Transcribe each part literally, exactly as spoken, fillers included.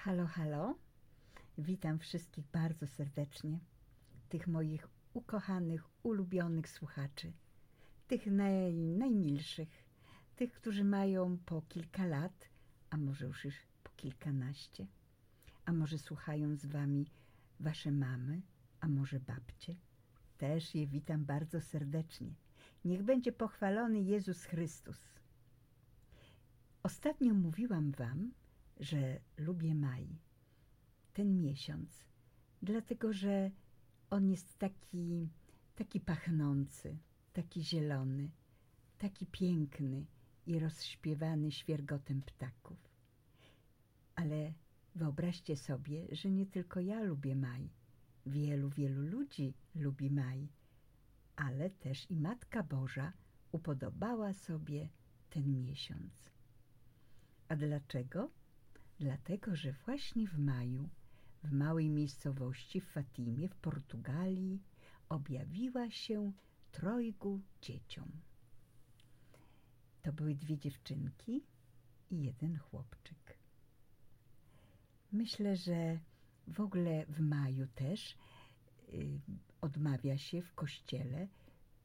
Halo, halo. Witam wszystkich bardzo serdecznie, tych moich ukochanych, ulubionych słuchaczy, tych naj, najmilszych, tych, którzy mają po kilka lat, a może już już po kilkanaście, a może słuchają z wami wasze mamy, a może babcie. Też je witam bardzo serdecznie. Niech będzie pochwalony Jezus Chrystus. Ostatnio mówiłam wam, że lubię maj, ten miesiąc, dlatego że on jest taki, taki pachnący, taki zielony, taki piękny i rozśpiewany świergotem ptaków. Ale wyobraźcie sobie, że nie tylko ja lubię maj. Wielu, wielu ludzi lubi maj, ale też i Matka Boża upodobała sobie ten miesiąc. A dlaczego? Dlatego, że właśnie w maju, w małej miejscowości w Fatimie w Portugalii objawiła się trojgu dzieciom. To były dwie dziewczynki i jeden chłopczyk. Myślę, że w ogóle w maju też y, odmawia się w kościele y,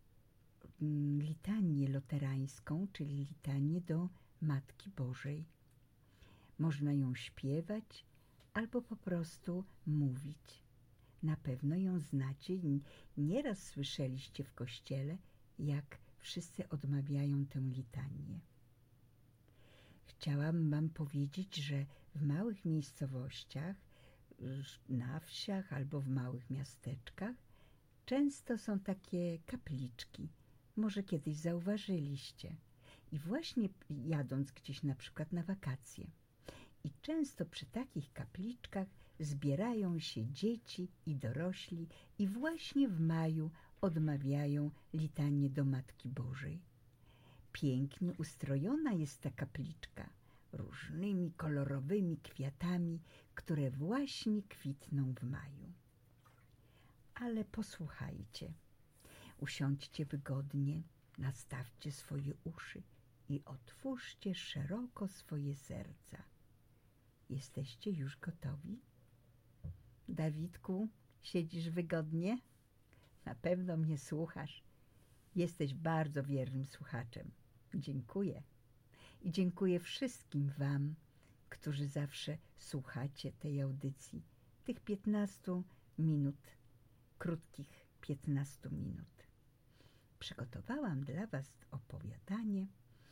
litanię luterańską, czyli litanię do Matki Bożej. Można ją śpiewać albo po prostu mówić. Na pewno ją znacie. Nieraz słyszeliście w kościele, jak wszyscy odmawiają tę litanię. Chciałam wam powiedzieć, że w małych miejscowościach, na wsiach albo w małych miasteczkach często są takie kapliczki. Może kiedyś zauważyliście. I właśnie jadąc gdzieś na przykład na wakacje. I często przy takich kapliczkach zbierają się dzieci i dorośli i właśnie w maju odmawiają litanię do Matki Bożej. Pięknie ustrojona jest ta kapliczka różnymi kolorowymi kwiatami, które właśnie kwitną w maju. Ale posłuchajcie, usiądźcie wygodnie, nastawcie swoje uszy i otwórzcie szeroko swoje serca. Jesteście już gotowi? Dawidku, siedzisz wygodnie? Na pewno mnie słuchasz. Jesteś bardzo wiernym słuchaczem. Dziękuję. I dziękuję wszystkim wam, którzy zawsze słuchacie tej audycji. Tych piętnastu minut, krótkich piętnastu minut. Przygotowałam dla was opowiadanie.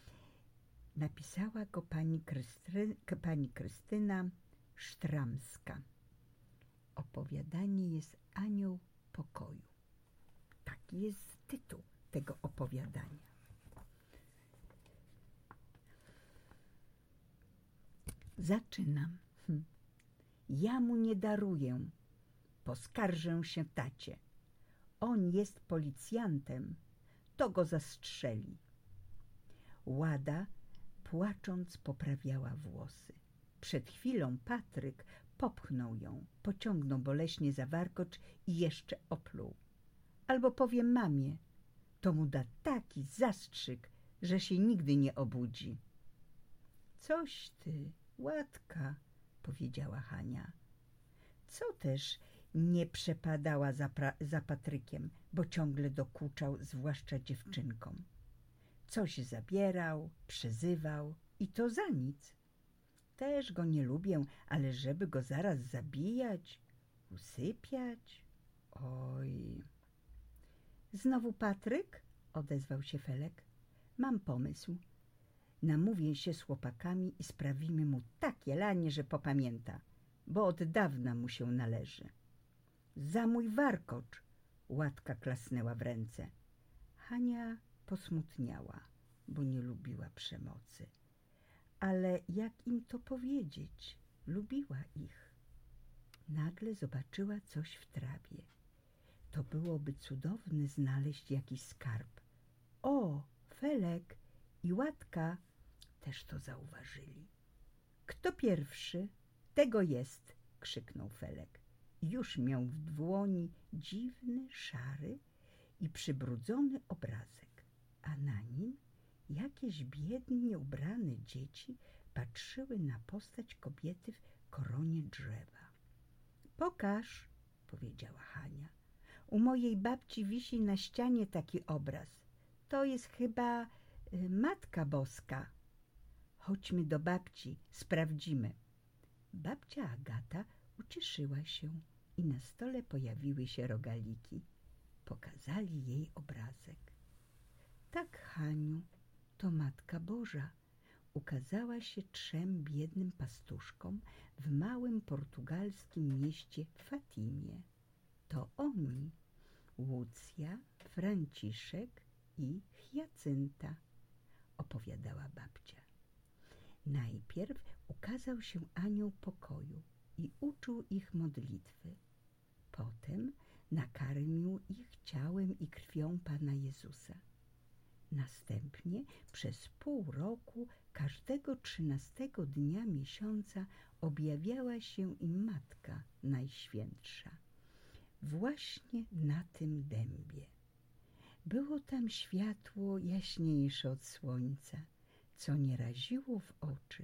Napisała go pani, Krysty, pani Krystyna Sztramska. Opowiadanie jest Anioł Pokoju. Taki jest tytuł tego opowiadania. Zaczynam. Hm. Ja mu nie daruję. Poskarżę się tacie. On jest policjantem. To go zastrzeli. Łada płacząc poprawiała włosy. Przed chwilą Patryk popchnął ją, pociągnął boleśnie za warkocz i jeszcze opluł. Albo powiem mamie, to mu da taki zastrzyk, że się nigdy nie obudzi. Coś ty, Łatka, powiedziała Hania. Co też nie przepadała za, za Patrykiem, bo ciągle dokuczał, zwłaszcza dziewczynkom. Coś zabierał, przezywał i to za nic. Też go nie lubię, ale żeby go zaraz zabijać, usypiać, oj. Znowu Patryk? Odezwał się Felek. Mam pomysł. Namówię się z chłopakami i sprawimy mu takie lanie, że popamięta, bo od dawna mu się należy. Za mój warkocz! Łatka klasnęła w ręce. Hania posmutniała, bo nie lubiła przemocy. Ale jak im to powiedzieć? Lubiła ich. Nagle zobaczyła coś w trawie. To byłoby cudowne znaleźć jakiś skarb. O, Felek i Łatka też to zauważyli. Kto pierwszy? Tego jest, krzyknął Felek. Już miał w dłoni dziwny, szary i przybrudzony obrazek, a na nim jakieś biednie ubrane dzieci patrzyły na postać kobiety koronie drzewa. Pokaż, powiedziała Hania. U mojej babci wisi na ścianie taki obraz. To jest chyba y, Matka Boska. Chodźmy do babci, sprawdzimy. Babcia Agata ucieszyła się i na stole pojawiły się rogaliki. Pokazali jej obrazek. Tak, Haniu, to Matka Boża ukazała się trzem biednym pastuszkom w małym portugalskim mieście Fatimie. To oni, Łucja, Franciszek i Hiacynta, opowiadała babcia. Najpierw ukazał się anioł pokoju i uczył ich modlitwy. Potem nakarmił ich ciałem i krwią Pana Jezusa. Następnie przez pół roku każdego trzynastego dnia miesiąca objawiała się im Matka Najświętsza. Właśnie na tym dębie. Było tam światło jaśniejsze od słońca, co nie raziło w oczy.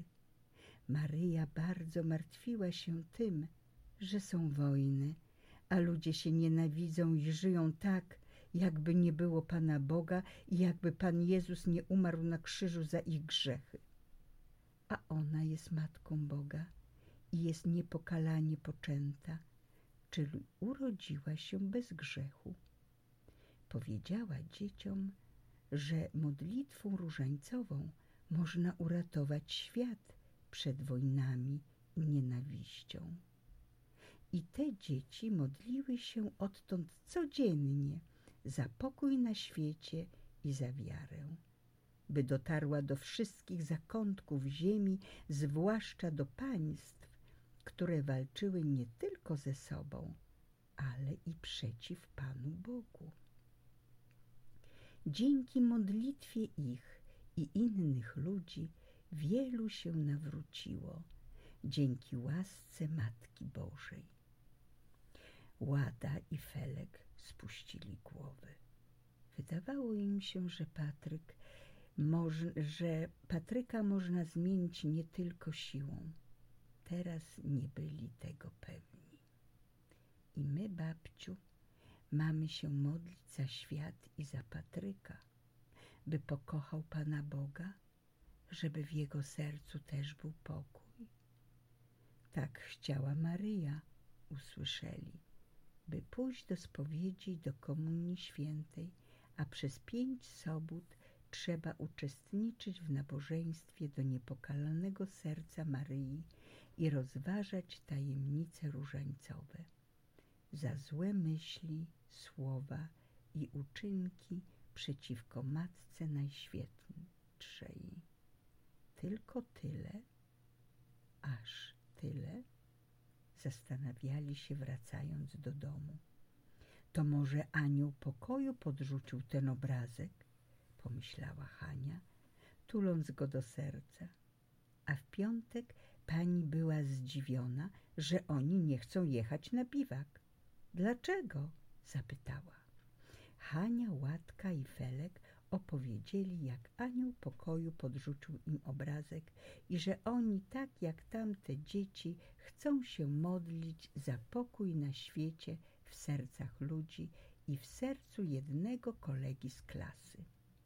Maryja bardzo martwiła się tym, że są wojny, a ludzie się nienawidzą i żyją tak, jakby nie było Pana Boga i jakby Pan Jezus nie umarł na krzyżu za ich grzechy. A ona jest Matką Boga i jest niepokalanie poczęta, czyli urodziła się bez grzechu. Powiedziała dzieciom, że modlitwą różańcową można uratować świat przed wojnami i nienawiścią. I te dzieci modliły się odtąd codziennie za pokój na świecie i za wiarę, by dotarła do wszystkich zakątków ziemi, zwłaszcza do państw, które walczyły nie tylko ze sobą, ale i przeciw Panu Bogu. Dzięki modlitwie ich i innych ludzi wielu się nawróciło, dzięki łasce Matki Bożej. Łada i Felek spuścili głowy. Wydawało im się, że Patryk, że Patryka można zmienić nie tylko siłą. Teraz nie byli tego pewni. I my, babciu, mamy się modlić za świat i za Patryka, by pokochał Pana Boga, żeby w jego sercu też był pokój. Tak chciała Maryja, usłyszeli, by pójść do spowiedzi i do komunii świętej, a przez pięć sobót trzeba uczestniczyć w nabożeństwie do niepokalanego serca Maryi i rozważać tajemnice różańcowe. Za złe myśli, słowa i uczynki przeciwko Matce Najświętszej. Tylko tyle, aż tyle, zastanawiali się, wracając do domu. To może anioł pokoju podrzucił ten obrazek, pomyślała Hania, tuląc go do serca. A w piątek pani była zdziwiona, że oni nie chcą jechać na biwak. Dlaczego? Zapytała. Hania, Łatka i Felek opowiedzieli, jak anioł pokoju podrzucił im obrazek i że oni, tak jak tamte dzieci, chcą się modlić za pokój na świecie, w sercach ludzi i w sercu jednego kolegi z klasy.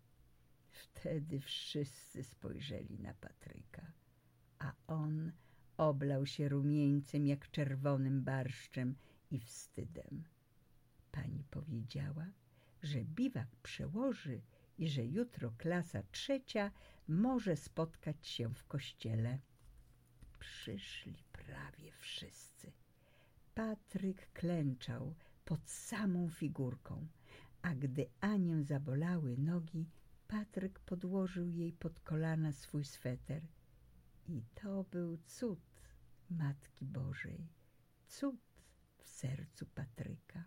Wtedy wszyscy spojrzeli na Patryka, a on oblał się rumieńcem jak czerwonym barszczem i wstydem. Pani powiedziała, że biwak przełoży i że jutro klasa trzecia może spotkać się w kościele. Przyszli prawie wszyscy. Patryk klęczał pod samą figurką, a gdy Anię zabolały nogi, Patryk podłożył jej pod kolana swój sweter. I to był cud Matki Bożej, cud w sercu Patryka.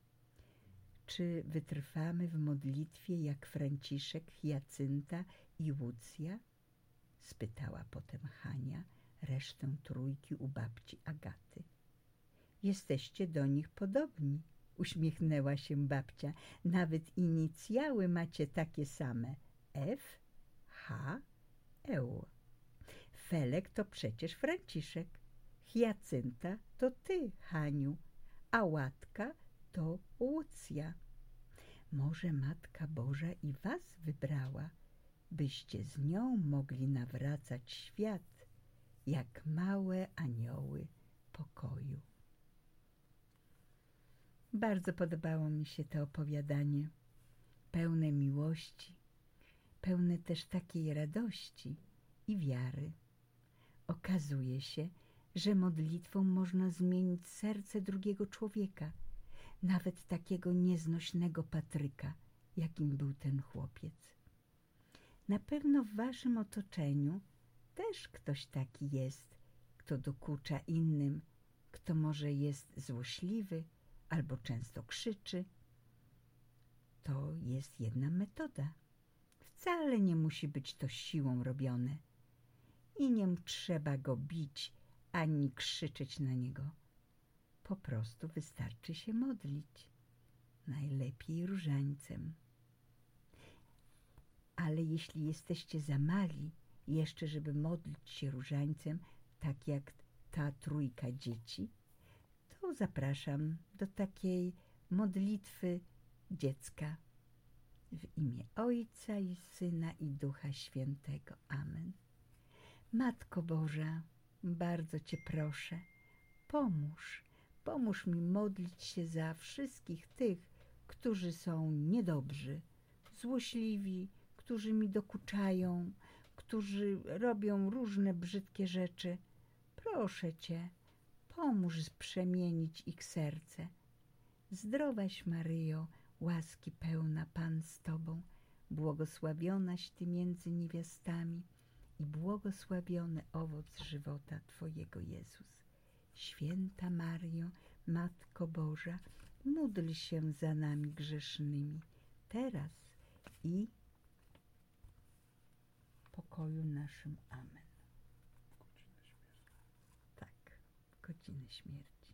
Czy wytrwamy w modlitwie jak Franciszek, Hiacynta i Łucja? Spytała potem Hania resztę trójki u babci Agaty. Jesteście do nich podobni, uśmiechnęła się babcia. Nawet inicjały macie takie same. F, H, E. Felek to przecież Franciszek, Hiacynta to ty, Haniu, a Łatka to Łucja. Może Matka Boża i was wybrała, byście z nią mogli nawracać świat, jak małe anioły pokoju. Bardzo podobało mi się to opowiadanie, pełne miłości, pełne też takiej radości i wiary. Okazuje się, że modlitwą można zmienić serce drugiego człowieka, nawet takiego nieznośnego Patryka, jakim był ten chłopiec. Na pewno w waszym otoczeniu też ktoś taki jest, kto dokucza innym, kto może jest złośliwy albo często krzyczy. To jest jedna metoda. Wcale nie musi być to siłą robione i nie trzeba go bić ani krzyczeć na niego. Po prostu wystarczy się modlić, najlepiej różańcem. Ale jeśli jesteście za mali jeszcze, żeby modlić się różańcem, tak jak ta trójka dzieci, to zapraszam do takiej modlitwy dziecka. W imię Ojca i Syna i Ducha Świętego. Amen. Matko Boża, bardzo Cię proszę, pomóż, pomóż mi modlić się za wszystkich tych, którzy są niedobrzy, złośliwi, którzy mi dokuczają, którzy robią różne brzydkie rzeczy. Proszę Cię, pomóż przemienić ich serce. Zdrowaś Maryjo, łaski pełna, Pan z Tobą, błogosławionaś Ty między niewiastami i błogosławiony owoc żywota Twojego, Jezus. Święta Maryjo, Matko Boża, módl się za nami grzesznymi, teraz i w pokoju naszym. Amen. Tak, godziny śmierci.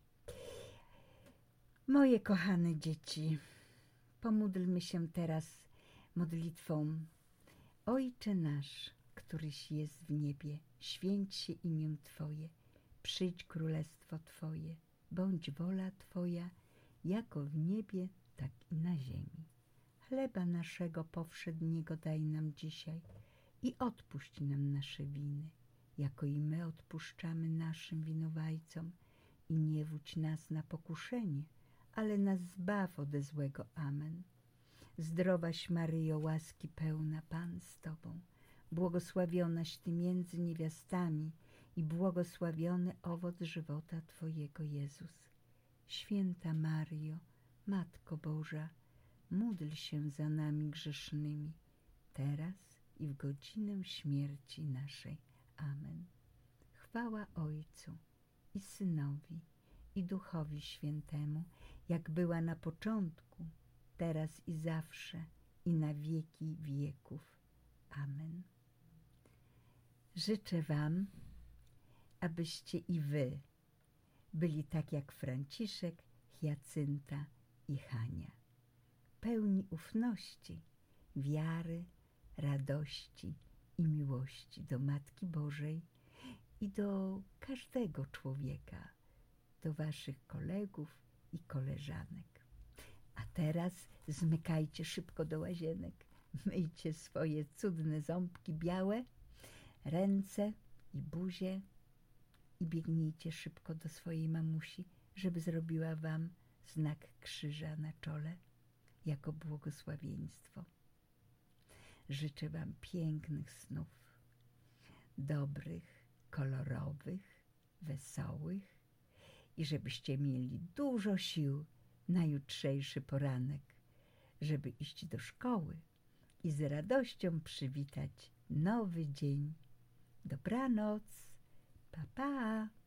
Moje kochane dzieci, pomódlmy się teraz modlitwą. Ojcze nasz, któryś jest w niebie, święć się imię Twoje, przyjdź królestwo Twoje, bądź wola Twoja, jako w niebie, tak i na ziemi. Chleba naszego powszedniego daj nam dzisiaj i odpuść nam nasze winy, jako i my odpuszczamy naszym winowajcom. I nie wódź nas na pokuszenie, ale nas zbaw ode złego. Amen. Zdrowaś Maryjo, łaski pełna, Pan z Tobą, błogosławionaś Ty między niewiastami i błogosławiony owoc żywota Twojego, Jezus. Święta Maryjo, Matko Boża, módl się za nami grzesznymi, teraz i w godzinę śmierci naszej. Amen. Chwała Ojcu i Synowi i Duchowi Świętemu, jak była na początku, teraz i zawsze, i na wieki wieków. Amen. Życzę Wam, abyście i Wy byli tak jak Franciszek, Hiacynta i Hania, pełni ufności, wiary, radości i miłości do Matki Bożej i do każdego człowieka, do Waszych kolegów i koleżanek. A teraz zmykajcie szybko do łazienek, myjcie swoje cudne ząbki białe, ręce i buzię i biegnijcie szybko do swojej mamusi, żeby zrobiła Wam znak krzyża na czole jako błogosławieństwo. Życzę Wam pięknych snów, dobrych, kolorowych, wesołych i żebyście mieli dużo sił na jutrzejszy poranek, żeby iść do szkoły i z radością przywitać nowy dzień. Dobranoc, pa, pa.